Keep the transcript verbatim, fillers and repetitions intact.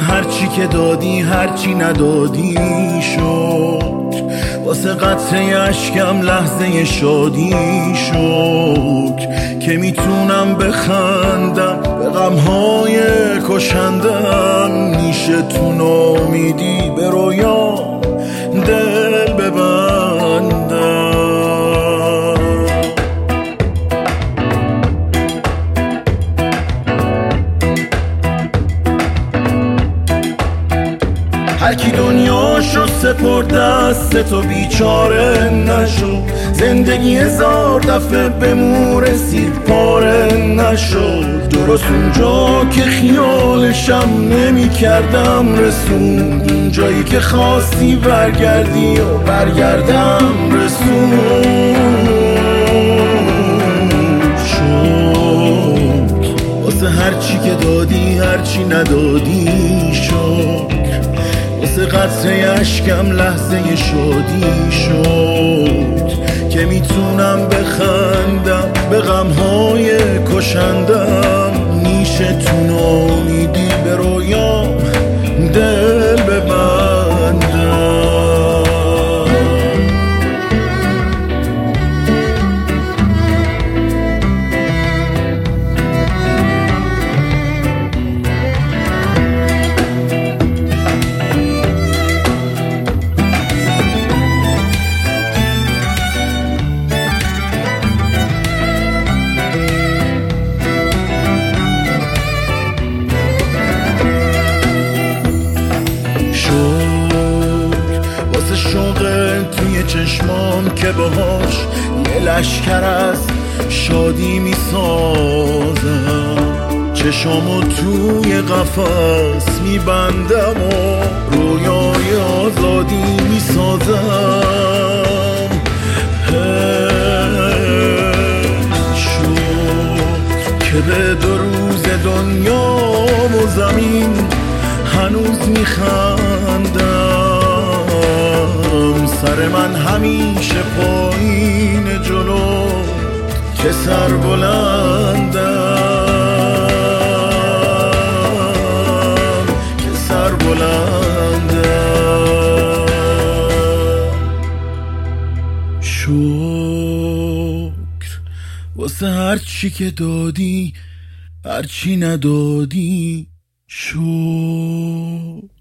هرچی که دادی هرچی ندادی شد، واسه قطره اشکم لحظه شادی شد که میتونم بخندم به غمهای کشندم. میشه تو نامیدی به رویا دل ببندم. هرکی دنیاشو سپرد دست تو بیچاره نشو، زندگی هزار دفعه به مو رسید پاره نشو. درست اونجا که خیالشم نمی کردم رسون، اونجایی که خواستی برگردی و برگردم رسون شد. واسه هرچی که دادی هرچی ندادی شد، واسه قطره اشکم لحظه شادی شد که میتونم بخندم به غمهای کشندم. میشه تو نامیدی به رویام دل ببندم. شوق توی چشمام که باهاش یه لشکر از شادی میسازم، چشامو توی قفس میبندم و رویای آزادی میسازم. شد که به دو روز دنیا و زمین هنوز میخندم. سر من همیشه پایین جلو که سر بلندم، که سر بلندم. شکر واسه هرچی که دادی هرچی ندادی شکر.